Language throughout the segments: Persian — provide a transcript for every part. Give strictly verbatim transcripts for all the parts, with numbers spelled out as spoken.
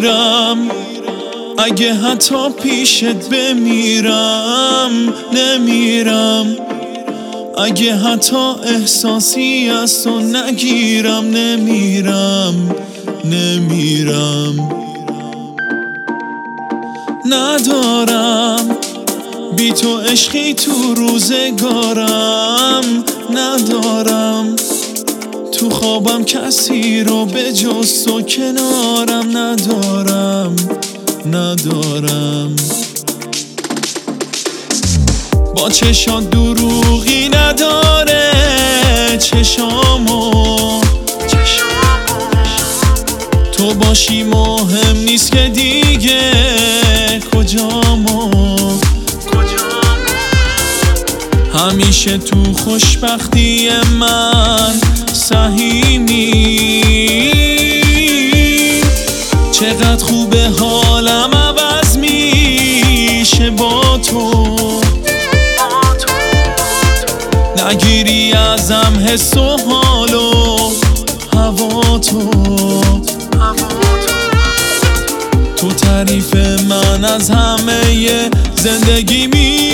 نمیرم، اگه حتی پیشت بمیرم نمیرم، اگه حتی احساسی از تو نگیرم نمیرم نمیرم. ندارم بی تو عشقی تو روزگارم، ندارم تو خوابم کسی رو به جز تو کنارم، ندارم ندارم. با چشات دروغی نداره چشامو، تو باشی مهم نیست که دیگه کجامو، همیشه تو خوشبختی من سهیمی. چقدر خوبه حالم عوض میشه با تو، نگیری ازم حس و حال و هوا تو. تو تعریف من از همه زندگی می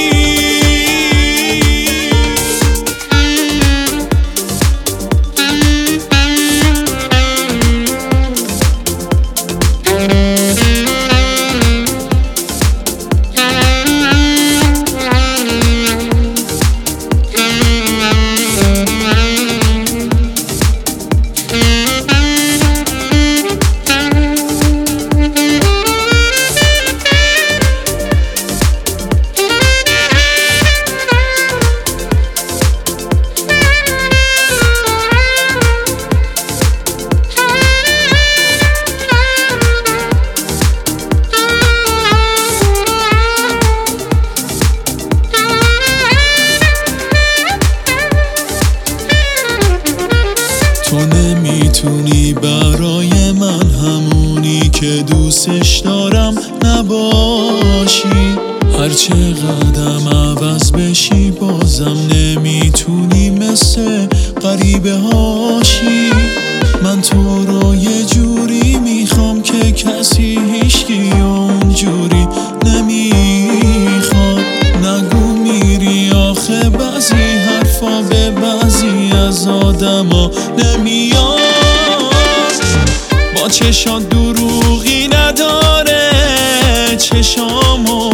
تو نمیتونی برای من همونی که دوستش دارم نباشی، هر چقدرم عوض بشی بازم نمیتونی مثل غریبه هاشی. من تو رو یه جوری میخوام که کسی هیچکی اونجوری نمیخواد. نگو میری آخه بعضی حرفا به بعضی از آدما نمیاد. با چشات دروغی نداره چشامو،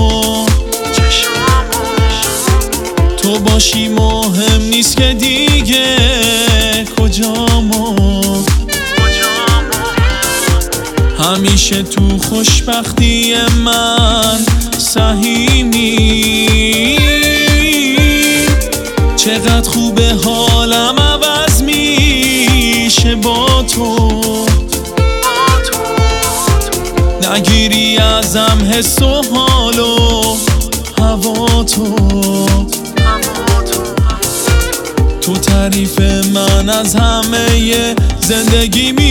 تو باشی مهم نیست که دیگه کجامو، همیشه تو خوشبختی من سهیمی. چقدر خوبه حالم عوض میشه با تو، نگیری ازم حس و حال و هوا تو. تو تعریف من از همه زندگی می